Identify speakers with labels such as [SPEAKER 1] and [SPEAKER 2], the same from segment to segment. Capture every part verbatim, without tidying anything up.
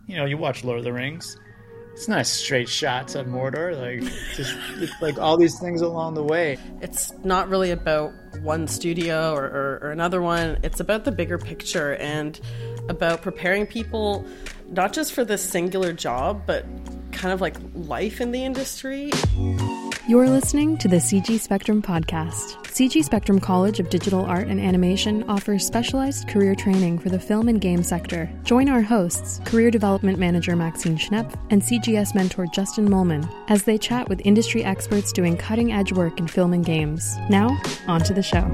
[SPEAKER 1] you know, you watch Lord of the Rings. It's not straight shots at Mordor, like just it's like all these things along the way.
[SPEAKER 2] It's not really about one studio or, or, or another one. It's about the bigger picture and about preparing people not just for this singular job, but kind of like life in the industry.
[SPEAKER 3] You're listening to the C G Spectrum podcast. C G Spectrum College of Digital Art and Animation offers specialized career training for the film and game sector. Join our hosts, Career Development Manager Maxine Schnepp and C G S mentor Justin Molman, as they chat with industry experts doing cutting-edge work in film and games. Now, on to the show.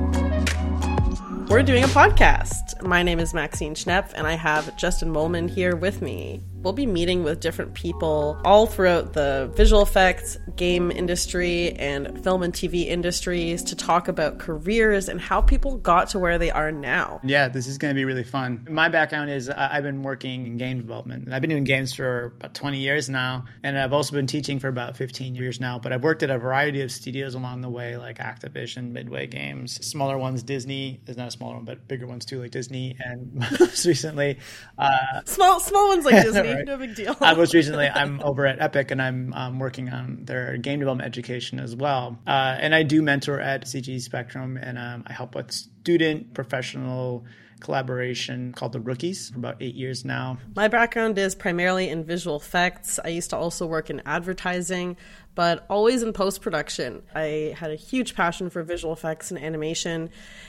[SPEAKER 2] We're doing a podcast. My name is Maxine Schnepp, and I have Justin Molman here with me. We'll be meeting with different people all throughout the visual effects, game industry, and film and T V industries to talk about careers and how people got to where they are now.
[SPEAKER 1] Yeah, this is going to be really fun. My background is uh, I've been working in game development. And I've been doing games for about twenty years now, and I've also been teaching for about fifteen years now. But I've worked at a variety of studios along the way, like Activision, Midway Games, smaller ones, Disney. There's not a smaller one, but bigger ones too, like Disney, and most recently... Uh,
[SPEAKER 2] small small ones like Disney.
[SPEAKER 1] Right.
[SPEAKER 2] No big deal.
[SPEAKER 1] uh, most recently, I'm over at Epic, and I'm um, working on their game development education as well. Uh, and I do mentor at C G Spectrum, and um, I help with student professional collaboration called The Rookies for about eight years now.
[SPEAKER 2] My background is primarily in visual effects. I used to also work in advertising, but always in post-production. I had a huge passion for visual effects and animation.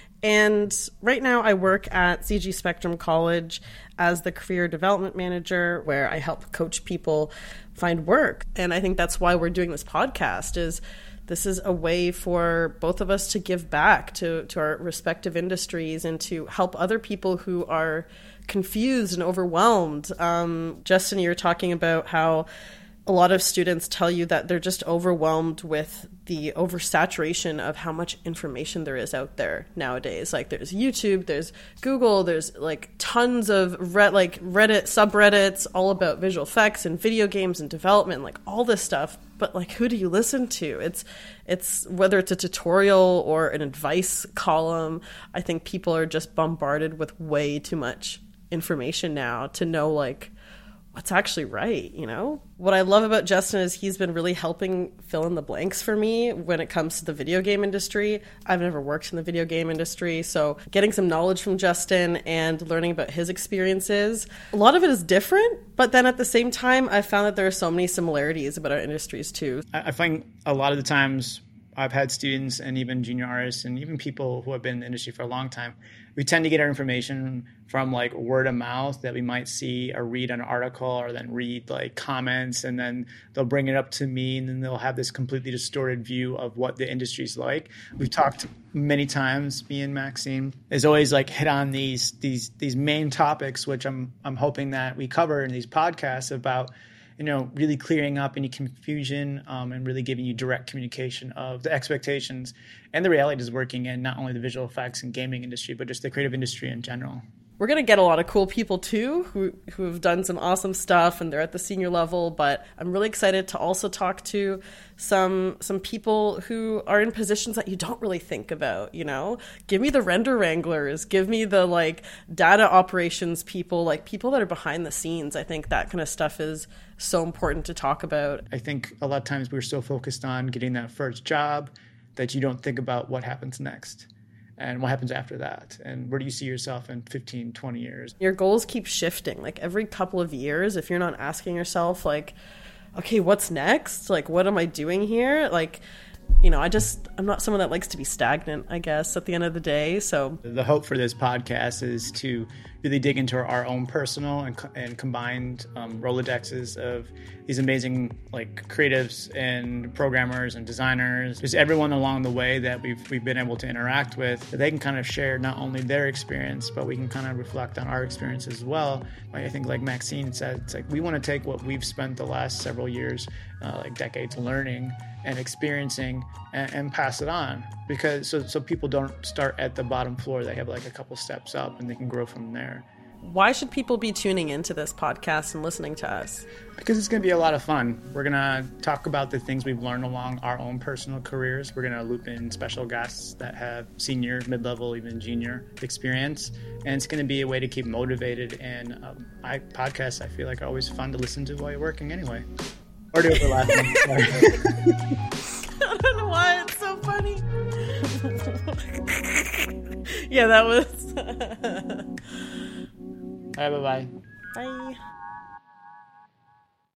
[SPEAKER 2] And right now I work at C G Spectrum College as the career development manager, where I help coach people find work. And I think that's why we're doing this podcast, is this is a way for both of us to give back to, to our respective industries and to help other people who are confused and overwhelmed. Um, Justin, you were talking about how a lot of students tell you that they're just overwhelmed with the oversaturation of how much information there is out there nowadays. Like there's YouTube, there's Google, there's like tons of re- like Reddit subreddits all about visual effects and video games and development, like all this stuff. But like, who do you listen to? It's it's whether it's a tutorial or an advice column. I think people are just bombarded with way too much information now to know like what's actually right, you know? What I love about Justin is he's been really helping fill in the blanks for me when it comes to the video game industry. I've never worked in the video game industry, so getting some knowledge from Justin and learning about his experiences, a lot of it is different, but then at the same time, I found that there are so many similarities about our industries too.
[SPEAKER 1] I find a lot of the times I've had students and even junior artists and even people who have been in the industry for a long time, we tend to get our information from like word of mouth, that we might see or read an article or then read like comments, and then they'll bring it up to me, and then they'll have this completely distorted view of what the industry's like. We've talked many times, me and Maxine, is always like hit on these these these main topics, which I'm I'm hoping that we cover in these podcasts about, you know, really clearing up any confusion um, and really giving you direct communication of the expectations and the realities working in not only the visual effects and gaming industry, but just the creative industry in general.
[SPEAKER 2] We're going to get a lot of cool people too who who have done some awesome stuff, and they're at the senior level, but I'm really excited to also talk to some some people who are in positions that you don't really think about, you know? Give me the render wranglers, give me the like data operations people, like people that are behind the scenes. I think that kind of stuff is so important to talk about.
[SPEAKER 1] I think a lot of times we're so focused on getting that first job that you don't think about what happens next. And what happens after that? And where do you see yourself in fifteen, twenty years?
[SPEAKER 2] Your goals keep shifting. Like every couple of years, if you're not asking yourself, like, okay, what's next? Like, what am I doing here? Like, you know, I just, I'm not someone that likes to be stagnant, I guess, at the end of the day. So
[SPEAKER 1] the hope for this podcast is to really dig into our own personal and, and combined um, Rolodexes of these amazing like creatives and programmers and designers, just everyone along the way that we've we've been able to interact with, that they can kind of share not only their experience, but we can kind of reflect on our experience as well. Like, I think like Maxine said, it's like we want to take what we've spent the last several years, uh, like decades learning and experiencing and, and pass it on, because so so people don't start at the bottom floor. They have like a couple steps up and they can grow from there.
[SPEAKER 2] why should people be tuning into this podcast and listening to us?
[SPEAKER 1] Because it's going to be a lot of fun. We're going to talk about the things we've learned along our own personal careers. We're going to loop in special guests that have senior, mid-level, even junior experience. And it's going to be a way to keep motivated. And um, I, podcasts, I feel like, are always fun to listen to while you're working anyway. Or do it for laughing.
[SPEAKER 2] I don't know why it's so funny. Yeah, that was...
[SPEAKER 1] All right, bye-bye.
[SPEAKER 2] Bye.